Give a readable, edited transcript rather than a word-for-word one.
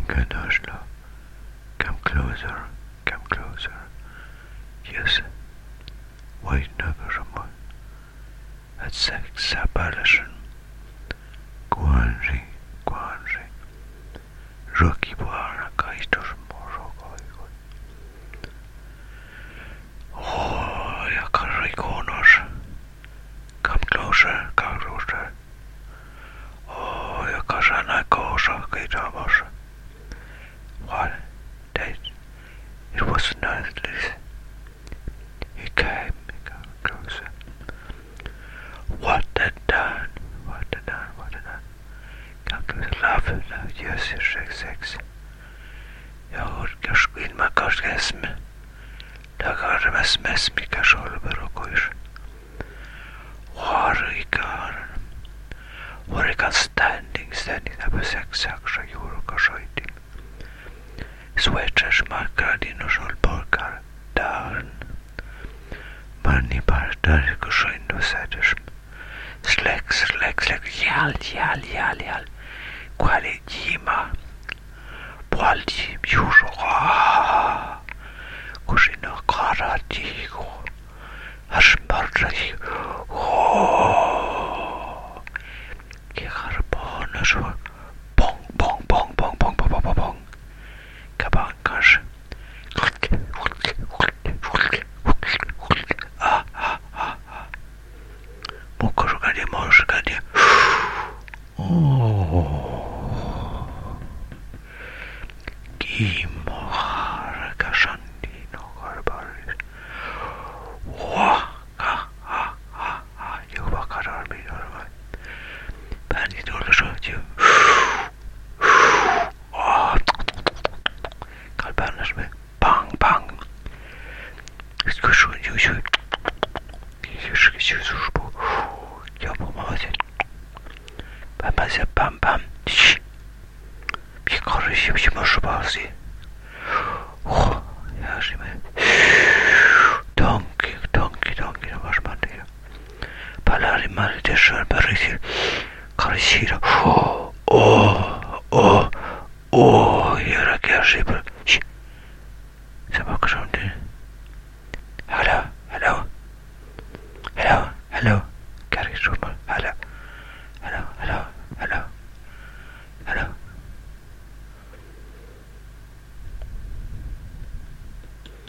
Oslo. Come closer, come closer. Yes, wait over more. At sex apparition. Guanri, Guanri. Rocky Buana Kaitos Morogo. Oh, Yakarikonos. Come closer, come closer. Oh, Yakasana Kosa Kaitamos. What? That it was not this. He came closer. What the done? What the done? What the done? Come closer, love, yes, sex. Jag skil mig kanske esm. Dagar mes mi kashol berokoish. Warikan standing up a sex aksha yuruka shaitim. Sweatres markadino shol borgar darn. Mani bardar kushindo seders. Slek, jal. Quali jima. Pualji yusho. Kushino karatigo. Ashmardagi. Oh. Kiharbonas. Bong. Kabankas. Mokoshkadi. Oh. Gimar Kashandi no Garbaris. You Bakarar me or Bandit all shot you. Kalbanas me. Bang. Skushu you should. Bam. Bir karışım şu bazı. Oh, ya şimdi. Donkey, başman diyor. Palari mali deşer berisi. Karışır. Yara gerçi bir. Sen bakışım değil. Hello.